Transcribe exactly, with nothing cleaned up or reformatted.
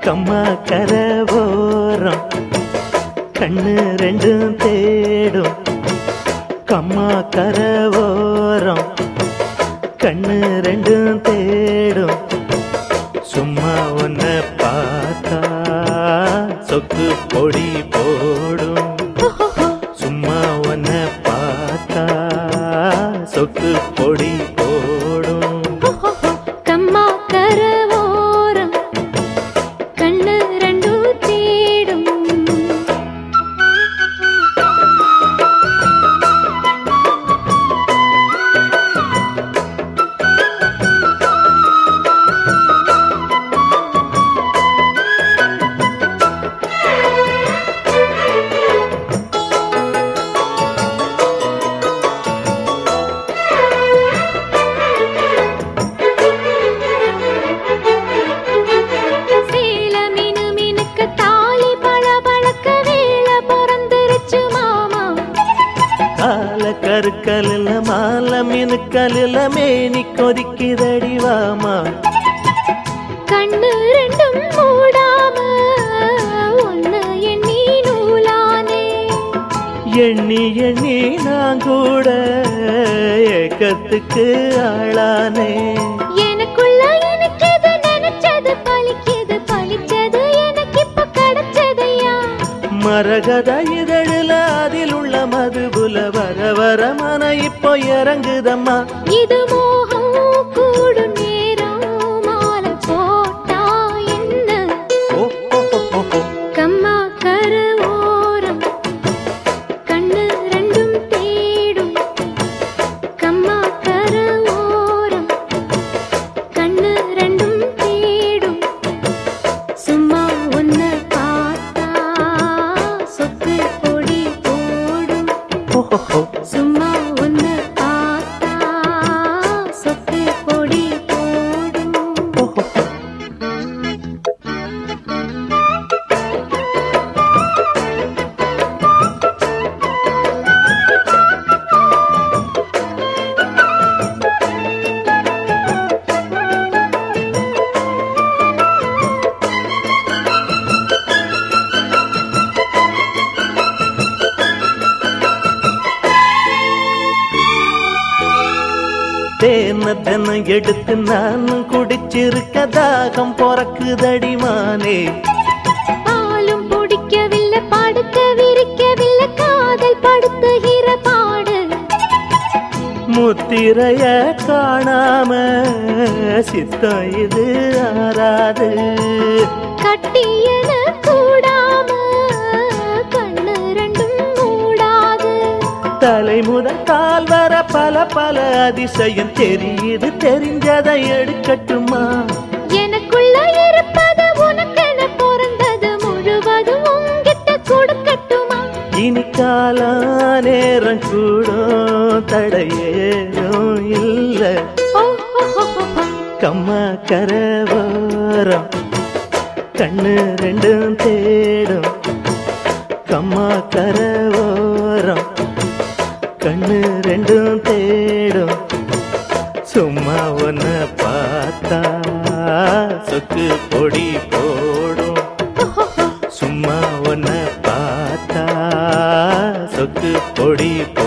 கம்மா கரவோரம் கண்ணு ரெண்டும் தேடும் கம்மா கரவோரம் கண்ணு ரெண்டும் தேடும் சும்மா ஒன்ன பார்த்தா சொக்கு பொடி போடும் சும்மா ஒன்ன பார்த்தா சொக்கு பொடி போடும் கம்மா கரவோரம் கண்ணு ரெண்டும் தேடும் கருக்கலில் மால மினுக்கலில் மேனி கொதிக்குதடி வாமா கண்ணு ரெண்டும் மூடாம ஒன்னு எண்ணி நூலானே எண்ணி எண்ணி நான் கூட ஏக்கத்துக்கு ஆளானே எனக்குள்ள எனக்கு எது நினைச்சது பலிக்குது பலிச்சது எனக்கு இப்ப கிடைச்சதையா மரகத இதழில் அதில் உள்ள மதுபுல வர வர மன இப்போ இறங்குதம்மா இது மோகம் கூடும் நேரம் மாலை போட்டா என்ன கம்மா கரவோரம் கண்ணு ரெண்டும் தேடும் கம்மா கரவோரம் கண்ணு ரெண்டும் தேடும் சும்மா ஒன்ன பார்த்தா சொக்கு பொடி போடும் சும்மா ஒன்னு பார்த்தா சொக்கு பொடி போடும் தேன தென எடுத்து நான் குடிச்சிருக்க தாகம் பொறக்குதடி மானே பாலும் பிடிக்கவில்லை படுக்க விரிக்கவில்லை காதல் படுத்துகிற பாடு முத்திரைய காணாம சித்தம் இது ஆறாது கட்டியன கூடாம கண்ணு ரெண்டும் மூடாது தலை முதல் கால் வர பல பல அதிசயம் தெரியுது தெரிஞ்சதை எடுக்கட்டுமா எனக்குள்ள இருப்பது உனக்கென பிறந்தது முழுவதும் உங்கிட்ட கொடுக்கட்டுமா இனி காலா நேரம் கூடும் தடையேதும் இல்ல கம்மா கரவோரம் கண்ணு ரெண்டும் தேடும் கம்மா கரவோரம் கண்ணு ரெண்டும் தேடும் சும்மா ஒன்ன பார்த்தா சொக்கு பொடி போடும் சும்மா ஒன்ன பார்த்தா சொக்கு பொடி